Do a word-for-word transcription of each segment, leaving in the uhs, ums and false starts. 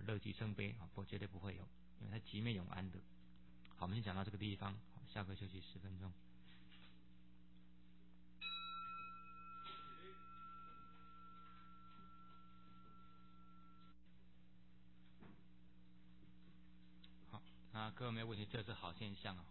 乐极生悲啊，不绝对不会有，因为它极灭永安的。好，我们先讲到这个地方，下课休息十分钟。好，那各位没有问题，这是好现象啊。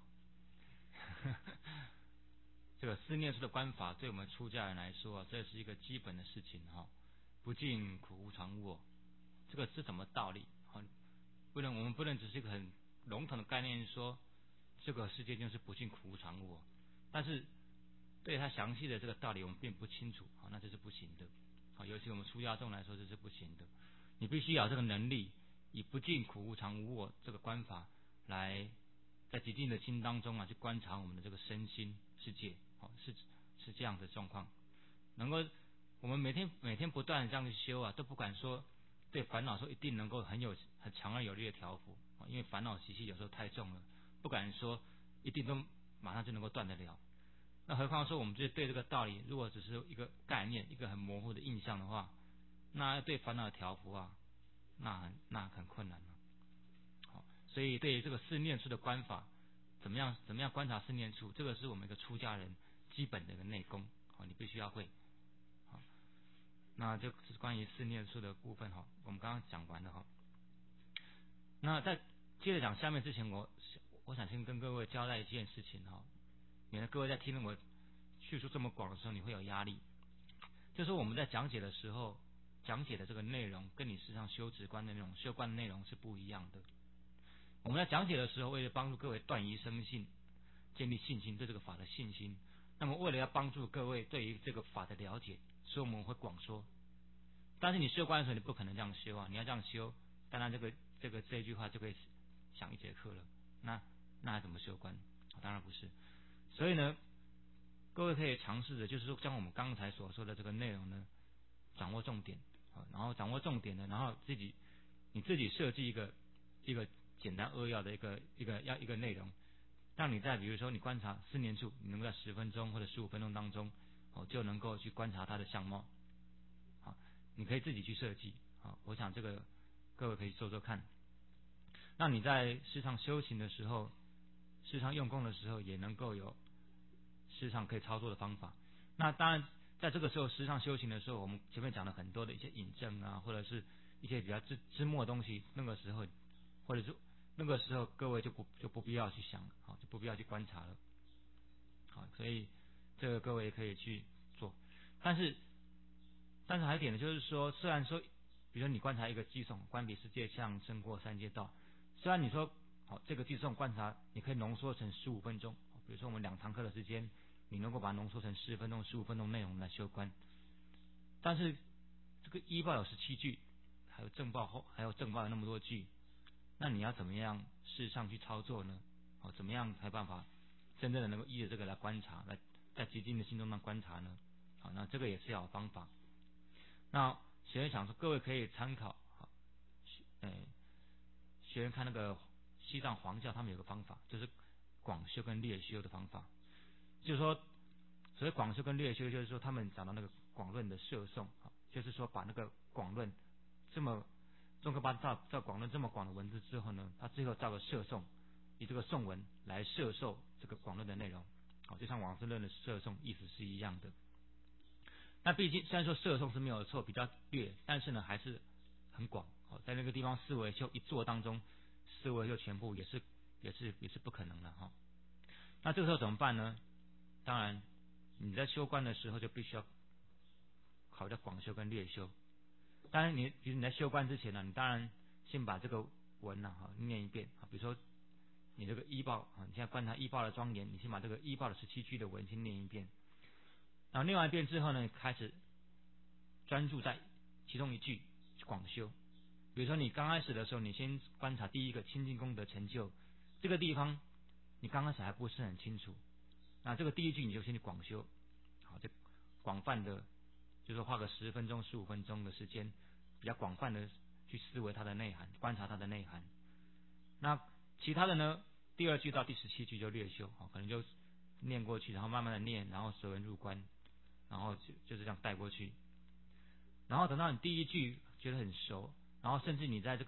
这个思念处的观法，对我们出家人来说，这是一个基本的事情哈。不净苦无常物，这个是什么道理？哈，不能我们不能只是一个很笼统的概念说，这个世界就是不净苦无常物，但是对它详细的这个道理我们并不清楚，好，那这是不行的。好，尤其我们出家众来说，这是不行的。你必须有这个能力，以不净苦无常无我这个观法来。在极静的心当中啊，去观察我们的这个身心世界，好，是是这样的状况。能够我们每天每天不断的这样去修啊，都不敢说对烦恼说一定能够很有很强而有力的调伏啊，因为烦恼习气有时候太重了，不敢说一定都马上就能够断得了。那何况说我们对对这个道理，如果只是一个概念，一个很模糊的印象的话，那对烦恼的调伏啊，那很那很困难了。所以对于这个四念处的观法，怎么样怎么样观察四念处，这个是我们一个出家人基本的一个内功，好，你必须要会。好，那这是关于四念处的部分哈，我们刚刚讲完了哈。那在接着讲下面之前，我我想先跟各位交代一件事情哈，免得各位在听我叙述这么广的时候你会有压力。就是我们在讲解的时候，讲解的这个内容跟你实际上修止观的那种修观的内容是不一样的。我们在讲解的时候，为了帮助各位断疑生信，建立信心，对这个法的信心，那么为了要帮助各位对于这个法的了解，所以我们会广说。但是你修观的时候，你不可能这样修啊！你要这样修，当然这个这个这一句话就可以讲一节课了。那那还怎么修观？当然不是。所以呢，各位可以尝试着，就是说将我们刚才所说的这个内容呢，掌握重点啊，然后掌握重点呢，然后自己你自己设计一个一个。简单扼要的一个一个要一个内容，让你在比如说你观察四念处，你能够在十分钟或者十五分钟当中，哦就能够去观察它的相貌，好，你可以自己去设计，好，我想这个各位可以做做看。那你在事上修行的时候，事上用功的时候，也能够有事上可以操作的方法。那当然，在这个时候事上修行的时候，我们前面讲了很多的一些引证啊，或者是一些比较枝枝末的东西，那个时候或者是那个时候各位就不就不必要去想了，好，就不必要去观察了，好，所以这个各位也可以去做。但是但是还有一点呢，就是说，虽然说，比如说你观察一个寄送，观彼世界相，胜过三界道。虽然你说好，这个寄送观察你可以浓缩成十五分钟，比如说我们两堂课的时间，你能够把它浓缩成十分钟、十五分钟内容来修观。但是这个依报有十七句，还有正报后还有正报有那么多句。那你要怎么样事上去操作呢？好，怎么样才办法真正的能够依着这个来观察，来在极静的心中来观察呢？好，那这个也是要有方法。那学员想说，各位可以参考，好，呃，学员看那个西藏黄教，他们有个方法，就是广修跟略修的方法。就是说，所谓广修跟略修，就是说他们讲到那个广论的摄诵，好，就是说把那个广论这么中科巴照照广论这么广的文字之后呢，他最后照个摄诵，以这个颂文来摄受这个广论的内容，好，就像往生论的摄诵意思是一样的。那毕竟虽然说摄诵是没有错，比较略，但是呢还是很广，好，在那个地方思维修一做当中，思维就全部也是也是也是不可能的哈。那这个时候怎么办呢？当然你在修观的时候就必须要考虑到广修跟略修。当然你比如你在修观之前呢，你当然先把这个文呢、啊、念一遍啊，比如说你这个依报啊，你现在观察依报的庄严，你先把这个依报的十七句的文先念一遍。然后念完一遍之后呢，开始专注在其中一句广修。比如说你刚开始的时候，你先观察第一个清净功德成就这个地方，你刚开始还不是很清楚，那这个第一句你就先去广修，好，就广泛的，就是花个十分钟、十五分钟的时间，比较广泛的去思维它的内涵，观察它的内涵。那其他的呢，第二句到第十七句就略修，好，可能就念过去，然后慢慢的念，然后随文入观。然后就就是这样带过去，然后等到你第一句觉得很熟，然后甚至你在这个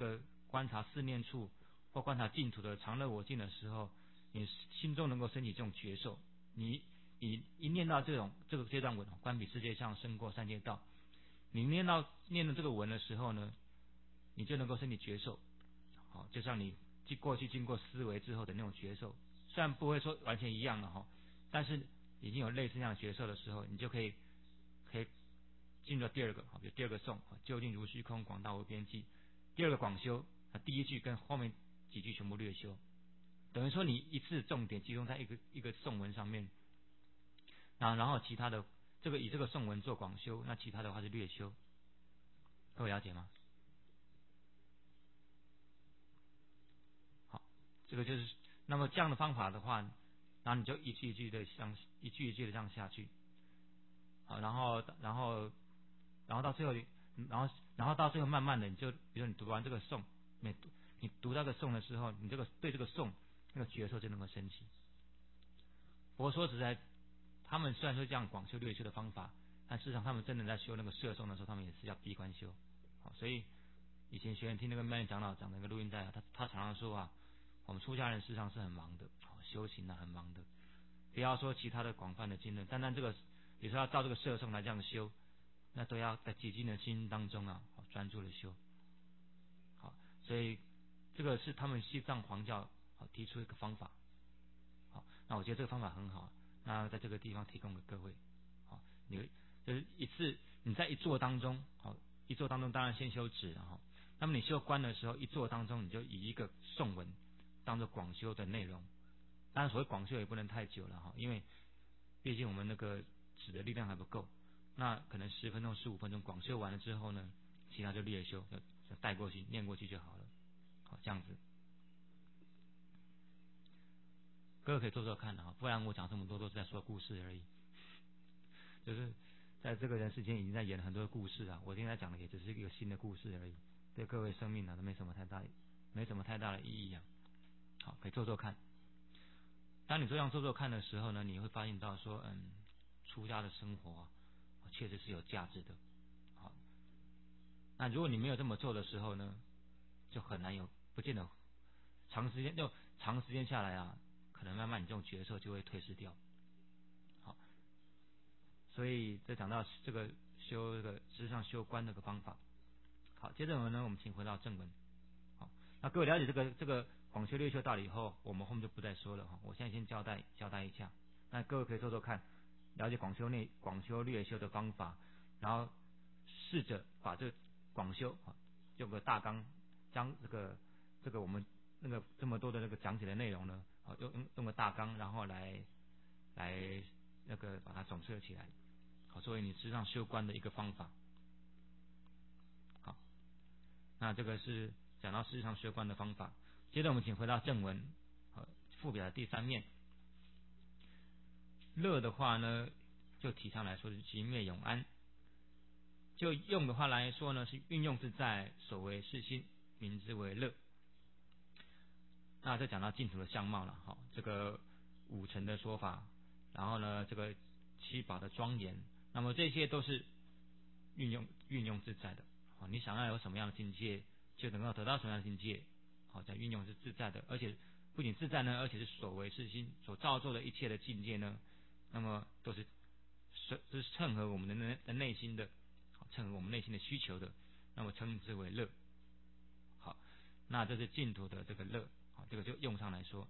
观察四念处或观察净土的常乐我净的时候，你心中能够升起这种觉受，你你一念到这种这个这段文，观彼世界上胜过三界道，你念到念到这个文的时候呢，你就能够升起觉受，好，就像你过去经过思维之后的那种觉受，虽然不会说完全一样了哈，但是已经有类似那样的觉受的时候，你就可以可以进入到第二个，好，比如第二个颂，究竟如虚空，广大无边际。第二个广修，第一句跟后面几句全部略修，等于说你一次重点集中在一个一个颂文上面，然后然后其他的这个以这个颂文做广修，那其他的话是略修，各位了解吗？好，这个就是那么这样的方法的话，然后你就一句一句的向一句一句的这样下去，好，然后然后然后到最后，然后然后到最后慢慢的你就比如说你读完这个颂，每读你读到这个颂的时候，你这个对这个颂那个觉受就能够升起。不过说实在，他们虽然说这样广修略修的方法，但事实上他们真的在修那个摄颂的时候，他们也是要闭关修。好，所以以前学员听那个曼长老讲的一个录音带啊，他他常常说啊，我们出家人事实上是很忙的，修行啊很忙的，不要说其他的广泛的经论，单单这个有时候要照这个摄颂来这样修，那都要在寂静的心当中啊，专注的修。好，所以这个是他们西藏黄教提出一个方法。好，那我觉得这个方法很好，那在这个地方提供给各位。好，你就是一次你在一坐当中，好，一坐当中当然先修止，然后，那么你修观的时候，一坐当中你就以一个颂文当做广修的内容。当然所谓广修也不能太久了哈，因为毕竟我们那个止的力量还不够。那可能十分钟、十五分钟广修完了之后呢，其他就略修，就带过去、念过去就好了。好，这样子，各位可以做做看的哈，不然我讲这么多都是在说故事而已。就是在这个人世间已经在演了很多故事啊，我现在讲的也只是一个新的故事而已，对各位生命呢都没什么太大、没什么太大的意义啊。好，可以做做看。当你这样做做看的时候呢，你会发现到说，嗯，出家的生活啊，确实是有价值的。好，那如果你没有这么做的时候呢，就很难有，不见得长时间就长时间下来啊，可能慢慢你这种角色就会退失掉。好，所以这讲到这个修这个实际上修观这个方法。好，接着呢，我们请回到正文。好，那各位了解这个这个广修略修道理以后，我们后面就不再说了哈。我现在先交代交代一下，那各位可以做做看，了解广修内广修略修的方法，然后试着把这广修啊用个大纲，将这个这个我们那个这么多的那个讲解的内容呢，啊用用用个大纲，然后来来那个把它总摄起来，好作为你实际上修观的一个方法。好，那这个是讲到事实上修观的方法。接着我们请回到正文，好，附表的第三面。乐的话呢，就提倡来说是寂灭永安；就用的话来说呢，是运用自在，所为是心，名之为乐。那再讲到净土的相貌了，好，这个五尘的说法，然后呢，这个七宝的庄严，那么这些都是运用运用自在的。好，你想要有什么样的境界，就能够得到什么样的境界。好，在运用是自在的，而且不仅自在呢，而且是所为是心，所造作的一切的境界呢，那么都是是是称合我们的内的内心的，好，称合我们内心的需求的，那么称之为乐。好，那这是净土的这个乐，好，这个就用上来说。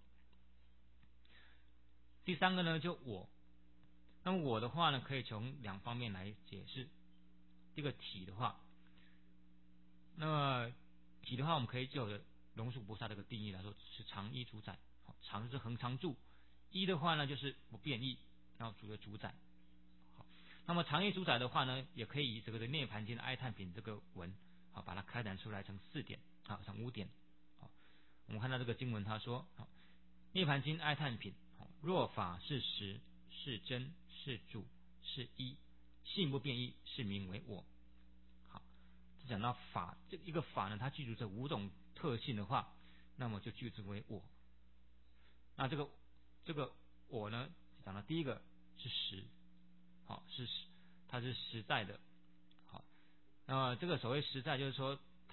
第三个呢，就我。那么我的话呢，可以从两方面来解释。这个体的话，那么体的话，我们可以就龙树菩萨这个定义来说，是常一主宰。好，常是恒常住，一的话呢就是不变异，然后主的主宰。好，那么常一主宰的话呢，也可以以这个的涅盘经的哀叹品这个文，好，把它开展出来成四点，好，成五点。好，我们看到这个经文，他说，好，涅盘经哀叹品，好，若法是实，是真，是主，是一，性不变异，是名为我。好，讲到法，这一个法呢，它具足这五种特性的话，那么就句之为我。那这个这个我呢，讲到第一个是实，好，是实，它是实在的。好，那么这个所谓实在，就是说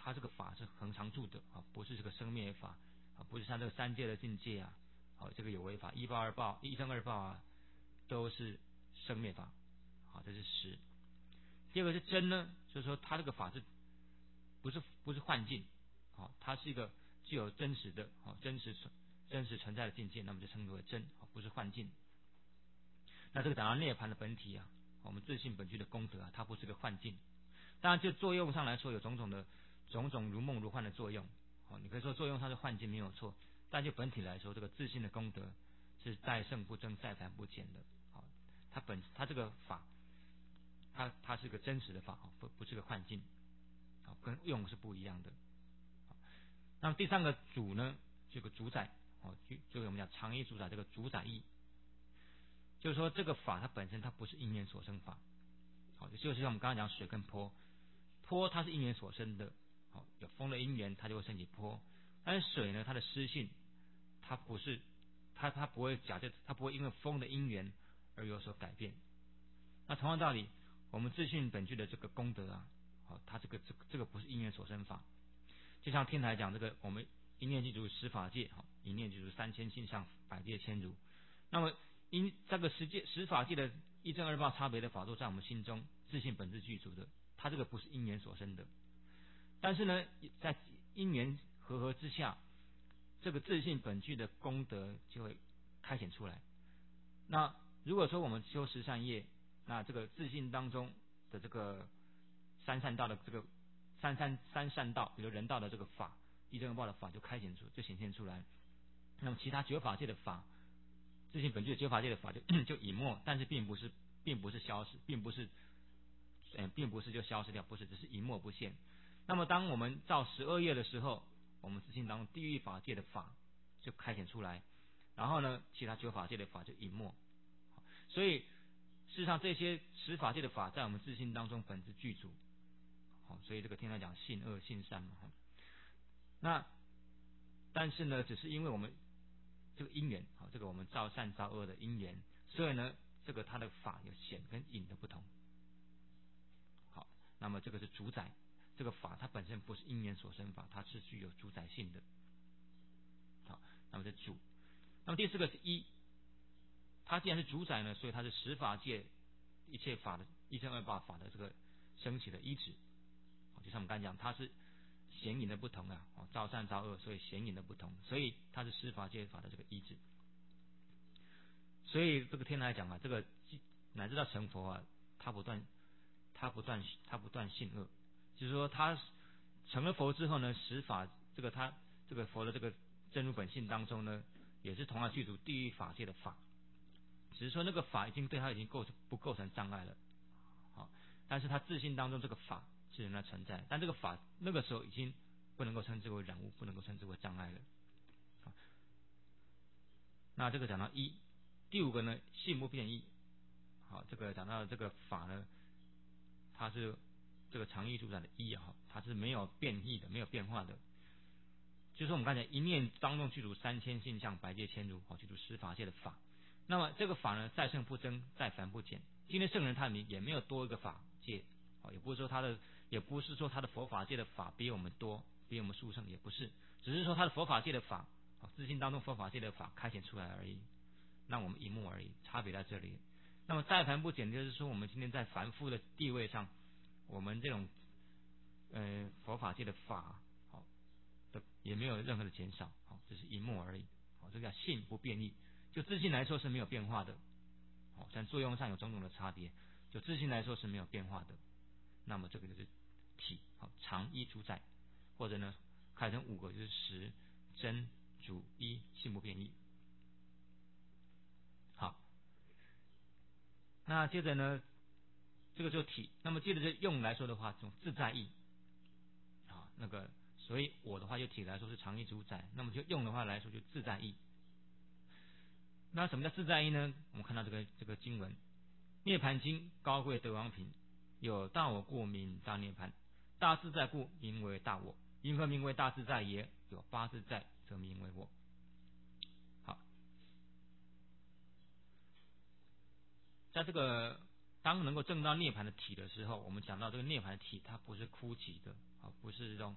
它这个法是恒常住的啊，不是这个生灭法啊，不是像这个三界的境界啊，好，这个有为法一报二报一生二报啊，都是生灭法，好，这是实。第二个是真呢，就是说它这个法是不是不是幻境，好，它是一个具有真实的好真实存真实存在的境界，那么就称之为真，好，不是幻境。那这个讲到涅槃的本体啊，我们自性本具的功德啊，它不是个幻境。当然就作用上来说有种种的种种如梦如幻的作用，好，你可以说作用上是幻境没有错，但就本体来说，这个自性的功德是在圣不增，在凡不减的，好，它本它这个法，它它是个真实的法，不不是个幻境，好，跟用是不一样的。那么第三个主呢，这个主宰，哦，就就是我们讲常义主宰这个主宰义，就是说这个法它本身它不是因缘所生法，好，就是像我们刚刚讲水跟波，波它是因缘所生的，好，有风的因缘它就会升起波，但是水呢，它的湿性，它不是，它它不会假设，它不会因为风的因缘而有所改变。那同样道理，我们自性本具的这个功德啊，好，它这个这个这个不是因缘所生法，就像天台讲这个我们一念具足十法界，好，一念具足三千性相百界千如，那么因这个十界十法界的一正二报差别的法都在我们心中自性本质具足的，它这个不是因缘所生的。但是呢，在因缘和合之下，这个自性本具的功德就会开显出来。那如果说我们修十善业，那这个自性当中的这个三善道的这个三善三善道，比如人道的这个法，一正二报的法就开显出就显现出来。那么其他九法界的法，自性本具的九法界的法就就隐没，但是并不是并不是消失，并不是呃并不是就消失掉，不是，只是隐没不现。那么当我们造十二业的时候，我们自性当中地狱法界的法就开显出来，然后呢，其他九法界的法就隐没。所以事实上这些十法界的法在我们自性当中本质具足，好，所以这个天台讲性恶性善嘛。那但是呢，只是因为我们这个因缘，好，这个我们造善造恶的因缘，所以呢，这个它的法有显跟隐的不同。好，那么这个是主宰，这个法它本身不是因缘所生法，它是具有主宰性的。好，那么这主，那么第四个是一，它既然是主宰呢，所以它是十法界一切法的一正二报法的这个升起的依止。就像我们刚才讲，它是显隐的不同啊，哦，造善造恶，所以显隐的不同，所以它是十法界法的这个依止。所以这个天台讲啊，这个乃至到成佛啊，他不断他不断他不断性恶，就是说他成了佛之后呢，十法这个他这个佛的这个真如本性当中呢，也是同样具足地狱法界的法，只是说那个法已经对他已经构不构成障碍了，好，但是他自性当中这个法是仍然存在，但这个法那个时候已经不能够称之为染污，不能够称之为障碍了。好，那这个讲到一，第五个呢，性不变异。好，这个讲到这个法呢，它是这个常义主宰的一啊，它是没有变异的，没有变化的。就是我们刚才一念当中具足三千性相百界千如，好，具足十法界的法。那么这个法呢，在圣不增，在凡不减。今天圣人他也没有多一个法界，好，也不是说他的，也不是说他的佛法界的法比我们多，比我们殊胜，也不是，只是说他的佛法界的法，好，自性当中佛法界的法开显出来而已，让我们一目而已，差别在这里。那么在凡不减，就是说我们今天在凡夫的地位上，我们这种呃佛法界的法，好的也没有任何的减少，好，只是一目而已，好，这个叫性不变异。就自性来说是没有变化的，好，但作用上有种种的差别，就自性来说是没有变化的。那么这个就是体，好，常一主宰，或者呢开成五个就是实真主一性不变异。好，那接着呢，这个就体，那么接着就用来说的话，这种自在意，啊，那个所以我的话就体来说是常一主宰，那么就用的话来说就自在意。那什么叫自在意呢？我们看到这个这个经文，涅盘经高贵德王品，有大我故名大涅盘，大自在故名为大我，因何名为大自在也？有八自在则名为我。好，在这个当能够证到涅盘的体的时候，我们讲到这个涅盘的体，它不是枯寂的，啊，不是这种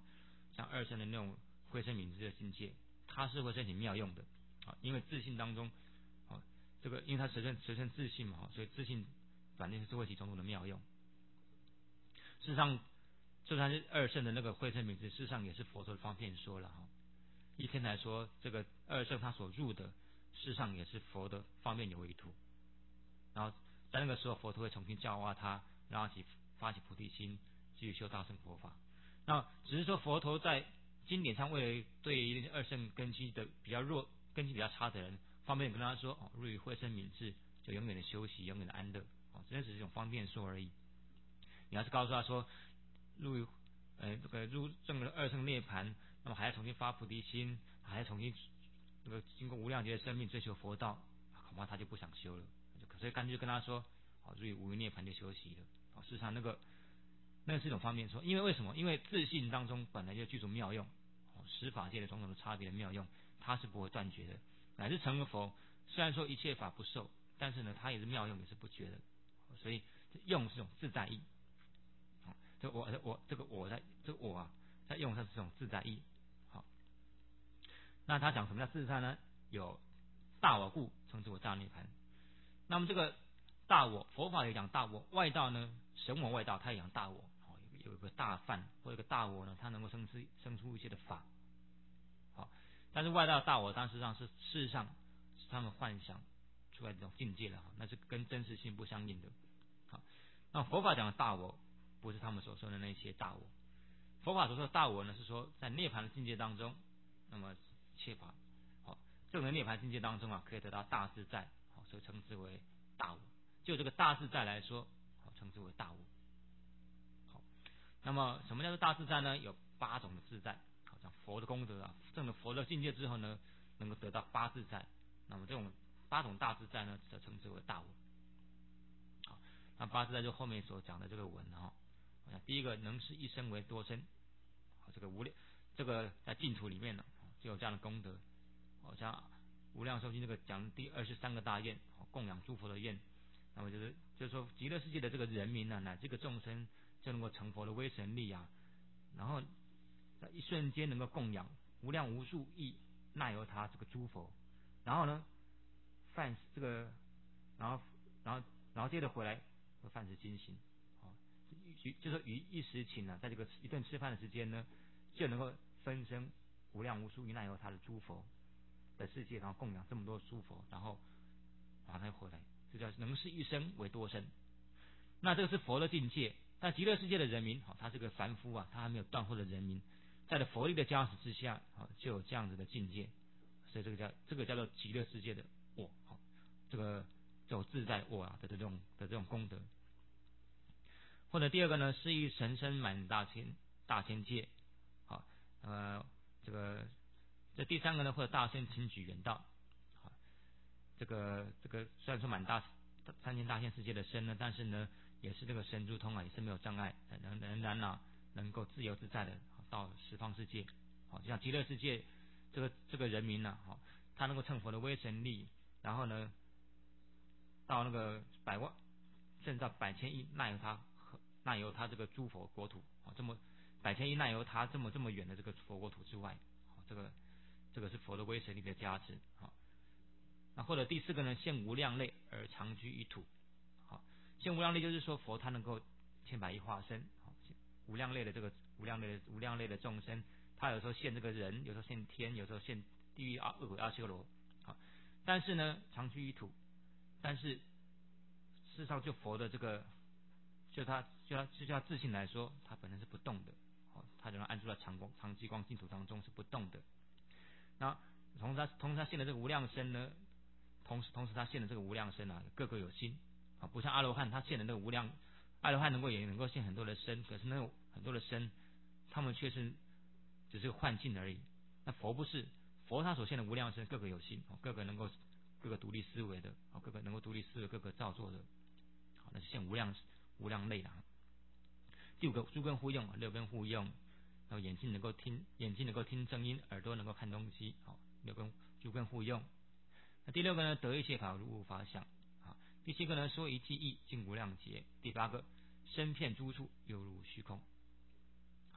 像二圣的那种慧生明智的境界，它是会申请妙用的啊，因为自信当中啊，这个因为它随身随身自信嘛，所以自信反正是会起种种的妙用。事实上，就算是二圣的那个慧生明智，事实上也是佛陀的方便说了哈。一天来说，这个二圣他所入的，事实上也是佛的方便有为图。然后在那个时候，佛陀会重新教化他，让他起发起菩提心，继续修大乘佛法。那只是说佛陀在经典上为了对于二圣根基的比较弱、根基比较差的人，方便跟他说哦，入于慧生明智，就永远的休息，永远的安乐。哦，这只是一种方便说而已。你要是告诉他说，入于呃这个入证了二圣涅盘，那么还要重新发菩提心，还要重新这个经过无量劫的生命追求佛道，恐怕他就不想修了。所以干脆就跟他说，哦，入于无余涅盘就休息了。哦，事实上那个那个是一种方便说，因为为什么？因为自信当中本来就具足妙用，哦，十法界的种种的差别的妙用，它是不会断绝的。乃至成了佛，虽然说一切法不受，但是呢，它也是妙用，也是不绝的。所以用是种自在意。这我我这个我在这个我啊，在用它是这种自在意。好，那他讲什么叫自在呢？有大我故，称之为大涅盘。那么这个大我，佛法也讲大我，外道呢，神我外道，他也讲大我。哦，有有一个大梵或者一个大我呢，它能够生出生出一些的法。好，但是外道大我，但事实上是事实上是他们幻想出来这种境界了，那是跟真实性不相应的。好，那佛法讲的大我，不是他们所说的那些大我。佛法所说的大我呢，是说在涅槃的境界当中，那么切法，好，正的涅槃境界当中啊，可以得到大自在，好，所以称之为大我。就这个大自在来说，好，称之为大我。好，那么什么叫做大自在呢？有八种的自在，好，像佛的功德啊，证了佛的境界之后呢，能够得到八自在。那么这种八种大自在呢，则称之为大我。好，那八自在就后面所讲的这个文哈。第一个能视一生为多生，好，这个无量，这个在净土里面呢就有这样的功德。好像无量寿经这个讲第二十三个大愿，供养诸佛的愿，那么就是就是说极乐世界的这个人民呢，乃至这个众生就能够成佛的威神力啊，然后在一瞬间能够供养无量无数亿那由他这个诸佛，然后呢犯这个，然后然后然后接着回来犯持精行。就是于一时请呢、啊，在这个一顿吃饭的时间呢，就能够分身无量无数于那由他的诸佛的世界，然后供养这么多诸佛，然后把它回来，这叫能视一生为多生。那这个是佛的境界。但极乐世界的人民，好，他是个凡夫啊，他还没有断惑的人民，在了佛力的加持之下，好，就有这样子的境界。所以这个叫这个叫做极乐世界的我，好，这个这种自在我啊的这种的这种功德。或者第二个呢，是以神身满大千大千界，好，呃，这个这第三个呢，或者大圣请举圆道，好，这个这个虽然说满大三千大千世界的身呢，但是呢，也是这个神珠通啊，也是没有障碍，仍仍然啊，能够自由自在的到十方世界，好，就像极乐世界这个这个人民呢，好，他能够乘佛的威神力，然后呢，到那个百万甚至到百千亿那由他。那由他这个诸佛国土啊，这么百千亿那由他这么这么远的这个佛国土之外，这个这个是佛的威神力的加持啊。那或者第四个呢，现无量类而常居一土。好，现无量类就是说佛他能够千百亿化身，好，无量类的这个无量类的无量类的众生，他有时候现这个人，有时候现天，有时候现地狱恶鬼阿修罗，好，但是呢常居一土，但是事实上就佛的这个。就他就他就叫自信来说，他本身是不动的，好，他仍然安住在长光长极光净土当中是不动的。那同时他同时他现的这个无量身呢，同时同时他现的这个无量身啊，各个有心啊，不像阿罗汉他现的那个无量，阿罗汉能够也能够现很多的身，可是那种很多的身，他们却是只是个幻境而已。那佛不是，佛他所现的无量身，各个有心，各个能够各个独立思维的，各个能够独立思维，各个造作的，好，那是现无量。无量类啦，第五个诸根互用，六根互用，然后眼睛能够听，眼睛能够听声音，耳朵能够看东西，好，六根诸根互用。那第六个呢，得一切法如无法想，啊，第七个呢，说一记忆尽无量劫，第八个身遍诸处犹如虚空。好，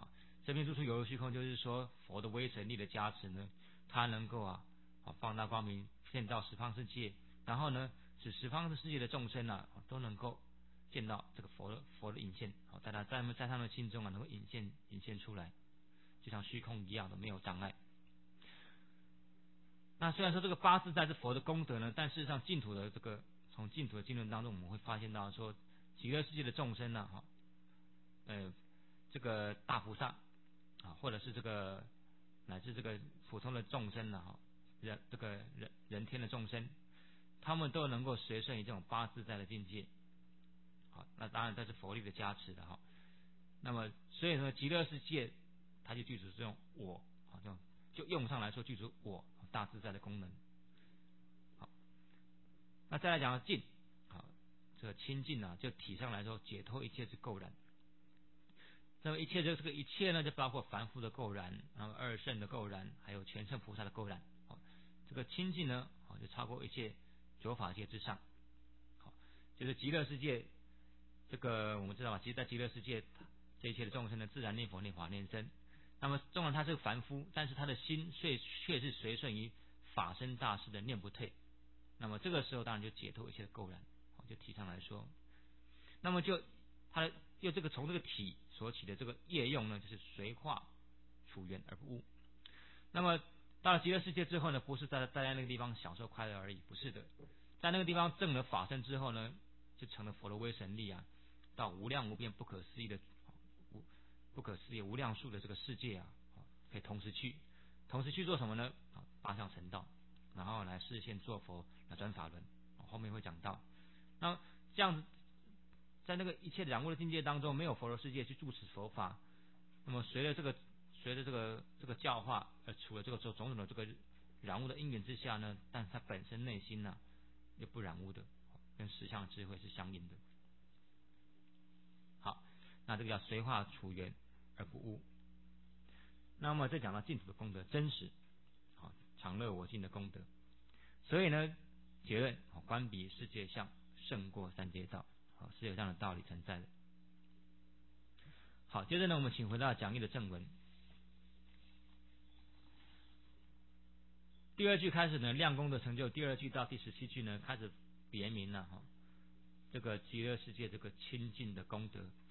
生命住处有如虚空，就是说佛的威神力的加持呢，它能够啊啊放大光明，见到十方世界，然后呢使十方世界的众生啊都能够见到这个佛的佛的隐现，好，在他在在他们心中啊能够隐现隐现出来，就像虚空一样的没有障碍。那虽然说这个八自在是佛的功德呢，但事实上净土的这个从净土的经论当中，我们会发现到说，极乐世界的众生呢，哈，呃，这个大菩萨啊，或者是这个乃至这个普通的众生呢，哈，人这个人人天的众生，他们都能够随顺于这种八自在的境界。好，那当然这是佛力的加持的哈。那么所以呢，极乐世界它就具足这种我，好，这种就用上来说具足我大自在的功能。好，那再来讲净，好，这个清净啊，就体上来说解脱一切之垢染。那么一切这这个一切呢，就包括凡夫的垢染，然后二圣的垢染，还有全圣菩萨的垢染。好，这个清净呢，好就超过一切九法界之上。好，就是极乐世界，这个我们知道吧？其实，在极乐世界，这一切的众生呢，自然念佛、念法、念僧。那么，纵然他是凡夫，但是他的心却却是随顺于法身大士的念不退。那么这个时候，当然就解脱一切的垢染。好，就体上来说，那么就他又这个从这个体所起的这个业用呢，就是随化处缘而不误。那么到了极乐世界之后呢，不是在在那个地方享受快乐而已，不是的，在那个地方证了法身之后呢，就成了佛的威神力啊，到无量无边不可思议的无不可思议无量数的这个世界啊，可以同时去，同时去做什么呢？八相成道，然后来示现做佛，来转法轮，后面会讲到。那这样子，在那个一切染污的境界当中，没有佛的世界去住持佛法，那么随着这个随着这个这个教化，呃，除了这个种种的这个染污的因缘之下呢，但是它本身内心呢、啊、又不染污的，跟实相智慧是相应的。好，那这个叫随化处缘而不误。那么再讲到净土的功德真实，好，常乐我净的功德。所以呢，结论，观彼世界相胜过三界道，好，是有这样的道理存在的。好，接着呢，我们请回到讲义的正文。第二句开始呢，量功德成就。第二句到第十七句呢，开始别名了哈，这个极乐世界这个清净的功德